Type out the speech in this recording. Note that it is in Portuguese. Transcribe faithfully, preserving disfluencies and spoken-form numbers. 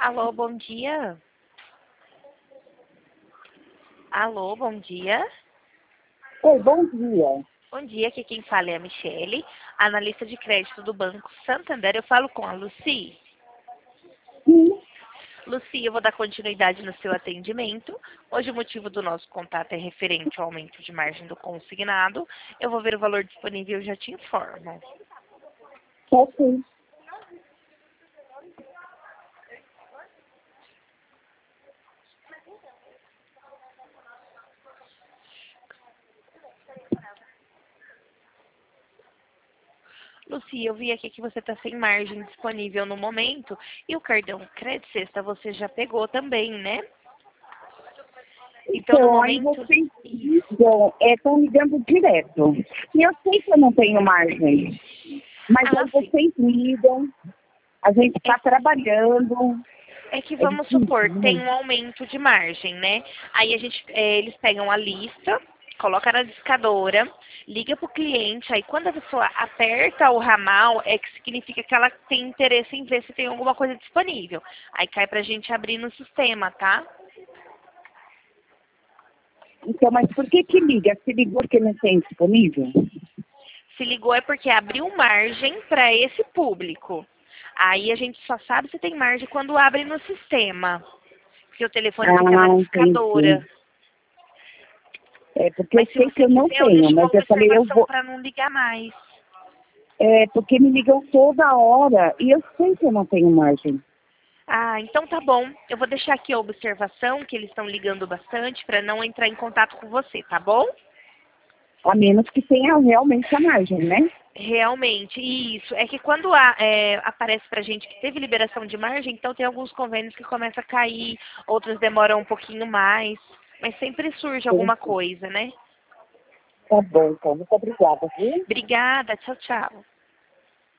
Alô, bom dia. Alô, bom dia. Oi, bom dia. Bom dia, aqui quem fala é a Michele, analista de crédito do Banco Santander. Eu falo com a Lucy. Sim, Lucy, eu vou dar continuidade no seu atendimento. Hoje o motivo do nosso contato é referente ao aumento de margem do consignado. Eu vou ver o valor disponível e já te informo. é sim. Lucy, eu vi aqui que você está sem margem disponível no momento e o cartão Crédito Sexta você já pegou também, né? Então, no Então, aí momento... vocês Isso. ligam, estão ligando direto. E eu sei que eu não tenho margem, mas Ah, aí sim. vocês ligam, a gente está trabalhando. É que É vamos difícil, supor, né? tem um aumento de margem, né? Aí a gente, é, eles pegam a lista, coloca na discadora, liga para o cliente, aí quando a pessoa aperta o ramal, é que significa que ela tem interesse em ver se tem alguma coisa disponível. Aí cai pra gente abrir no sistema, tá? Então, mas por que que liga? Se ligou que não tem disponível? Se ligou é porque abriu margem para esse público. Aí a gente só sabe se tem margem quando abre no sistema. Porque o telefone fica na Ah, entendi. discadora. É porque eu Mas se sei que você eu não quiser, eu tenho, deixo uma mas eu falei, eu observação vou. para não ligar mais. É porque me ligam toda hora e eu sei que eu não tenho margem. Ah, então tá bom. Eu vou deixar aqui a observação, que eles estão ligando bastante, para não entrar em contato com você, tá bom? A menos que tenha realmente a margem, né? Realmente, isso. É que quando a- é, aparece pra gente que teve liberação de margem, então tem alguns convênios que começam a cair, outros demoram um pouquinho mais, mas sempre surge alguma Entendi. coisa, né? Tá bom, então. Muito obrigada, viu? Obrigada, tchau, tchau.